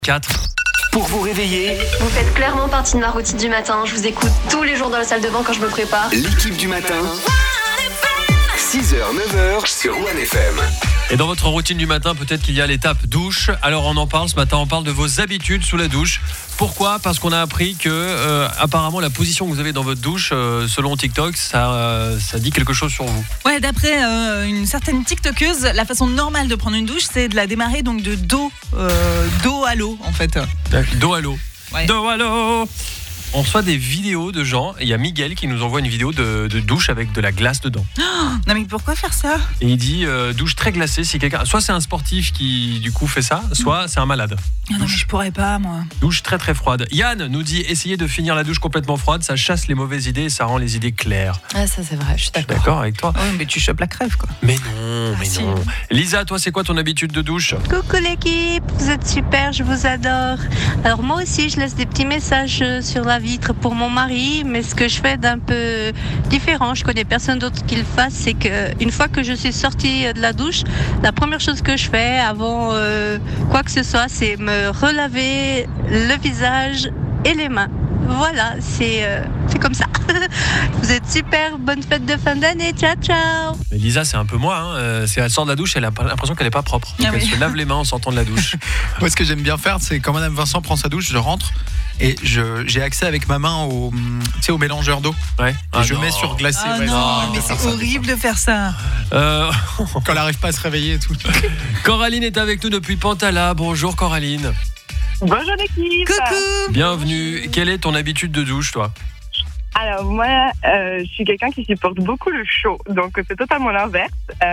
4. Pour vous réveiller, Vous faites clairement partie de ma routine du matin. Je vous écoute tous les jours dans la salle de bain quand je me prépare. l'équipe du matin, 6h, 9h sur OneFM. Et dans votre routine du matin, peut-être qu'il y a l'étape douche. Alors on en parle ce matin, on parle de vos habitudes sous la douche. Pourquoi ? Parce qu'on a appris que apparemment la position que vous avez dans votre douche, selon TikTok, ça dit quelque chose sur vous. Ouais, d'après une certaine TikTokeuse, la façon normale de prendre une douche, c'est de la démarrer donc de dos à l'eau en fait. Dos à l'eau. Ouais. Dos à l'eau. On reçoit des vidéos de gens. Il y a Miguel qui nous envoie une vidéo de douche avec de la glace dedans. Non mais pourquoi faire ça ? Et il dit douche très glacée si quelqu'un. Soit c'est un sportif qui du coup fait ça, soit c'est un malade. Ah non mais je pourrais pas moi. Douche très très froide. Yann nous dit essayez de finir la douche complètement froide, ça chasse les mauvaises idées et ça rend les idées claires. Ah ça c'est vrai, je suis Je suis d'accord. d'accord avec toi. Ouais mais tu chopes la crève quoi. Mais non, mais si. non. Lisa, toi c'est quoi ton habitude de douche ? Coucou l'équipe, vous êtes super, je vous adore. Alors moi aussi je laisse des petits messages sur la vitre pour mon mari, mais ce que je fais d'un peu différent, je connais personne d'autre qui le fasse, c'est que une fois que je suis sortie de la douche, la première chose que je fais avant quoi que ce soit, c'est me relaver le visage et les mains. Voilà, c'est comme ça. Vous êtes super, bonne fête de fin d'année, ciao ciao. Mais Lisa, c'est un peu moi. Elle sort de la douche, elle a l'impression qu'elle n'est pas propre. Donc Ah elle oui. se lave les mains en sortant de la douche. Moi, ce que j'aime bien faire, c'est quand Madame Vincent prend sa douche, je rentre et j'ai accès avec ma main au mélangeur d'eau. Ouais. Et je mets sur glacé. Ah ouais, non, je mais vais faire c'est ça. horrible de faire ça. Quand elle n'arrive pas à se réveiller et tout. Coraline est avec nous depuis Pantala. Bonjour Coraline. Bonjour l'équipe. Coucou. Bienvenue. Quelle est ton habitude de douche, toi ? Alors moi, je suis quelqu'un qui supporte beaucoup le chaud, donc c'est totalement l'inverse.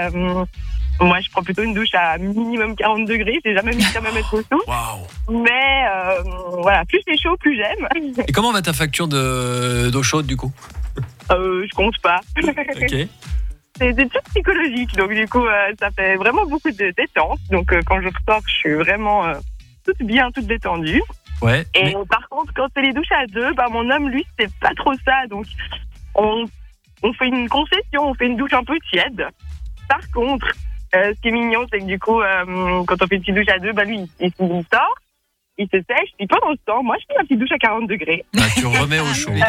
Moi, je prends plutôt une douche à minimum 40 degrés. J'ai jamais mis quand même être au dessous. Waouh. Mais voilà, plus c'est chaud, plus j'aime. Et comment va ta facture d'eau chaude du coup ? Je compte pas. Ok. C'est des trucs psychologiques, donc du coup, ça fait vraiment beaucoup de détente. Donc quand je ressors, je suis vraiment toute détendue. Ouais. Et mais- par contre, quand c'est les douches à deux, mon homme, lui, c'est pas trop ça. Donc, on fait une concession, on fait une douche un peu tiède. Par contre, ce qui est mignon, c'est que du coup, quand on fait une petite douche à deux, lui, il sort, il se sèche. Puis pendant ce temps, moi, je fais ma petite douche à 40 degrés. tu remets au chaud.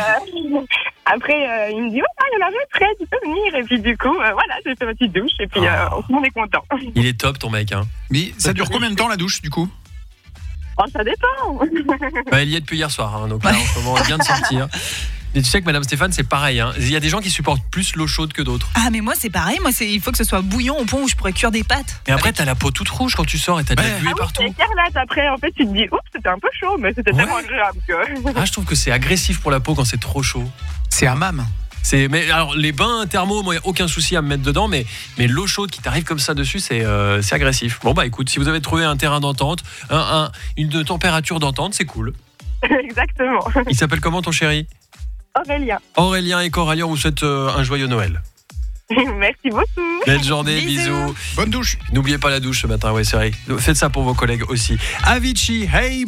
Après, il me dit, il y en a un prêt, tu peux venir. Et puis du coup, voilà, j'ai fait ma petite douche. Et puis, on est content. Il est top ton mec. Hein. Mais ça dure combien de temps la douche du coup ? Oh, ça dépend. Bah, elle y est depuis hier soir. Hein, donc là, en ce moment, elle vient de sortir. Et tu sais que Madame Stéphane, c'est pareil. Hein. Il y a des gens qui supportent plus l'eau chaude que d'autres. Ah mais moi c'est pareil, il faut que ce soit bouillant au point où je pourrais cuire des pâtes. Et après, t'as la peau toute rouge quand tu sors et t'as de la Ouais. buée C'est partout. écarlate. Après, en fait, tu te dis, oups, c'était un peu chaud, mais c'était Ouais. tellement agréable que. Ah, je trouve que c'est agressif pour la peau quand c'est trop chaud. C'est hammam. Mais alors les bains thermaux, moi, y a aucun souci à me mettre dedans, mais l'eau chaude qui t'arrive comme ça dessus, c'est agressif. Bon bah écoute, si vous avez trouvé un terrain d'entente, une température d'entente, c'est cool. Exactement. Il s'appelle comment ton chéri ? Aurélien. Aurélien et Coralie, on vous souhaite un joyeux Noël. Merci beaucoup. Belle journée, Bisous. bisous. Bonne douche. N'oubliez pas la douche ce matin, ouais c'est vrai. Faites ça pour vos collègues aussi. Avicii, hey.